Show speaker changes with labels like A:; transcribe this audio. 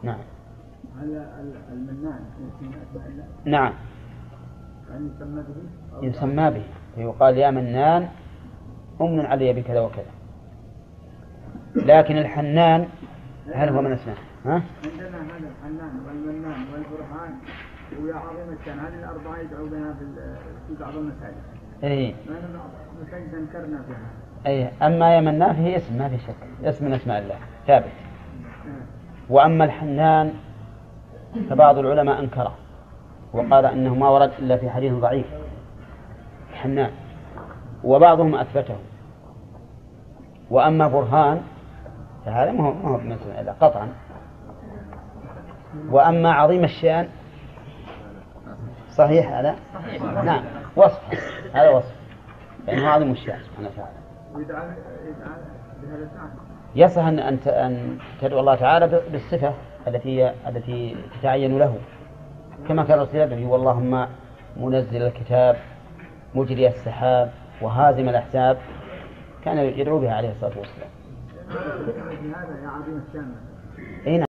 A: نعم.
B: هل المنان يسمى أسماء الله؟
A: نعم.
B: يعني يسمى به؟
A: يسمى به، يقال يا منان أمن علي بكذا وكذا. لكن الحنان هل هو من اسمه؟ ها؟
B: عندنا هذا الحنان والمنان والبرهان ويا عظيم الشان، هذه الأربعة يدعو بها في بعض المساجد.
A: إيه.
B: مساجد ذكرنا فيها.
A: أي أما يا منان فيه اسم ما في شك، اسم من اسماء الله ثابت. وأما الحنان فبعض العلماء أنكره وقال إنه ما ورد إلا في حديث ضعيف الحنان، وبعضهم أثبته. وأما برهان فهذا ما هو من اسماء الله قطعا. وأما عظيم الشان صحيح هذا؟ نعم وصف، هذا وصف لأنه عظيم الشان سبحانه وتعالى. يصح أن تدعو الله تعالى بالصفة التي تتعين له، كما كان الرسول يدعو واللهم منزل الكتاب مجري السحاب وهازم الأحزاب، كان يدعو بها عليه الصلاة والسلام.
B: هذا يا عظيم الشان.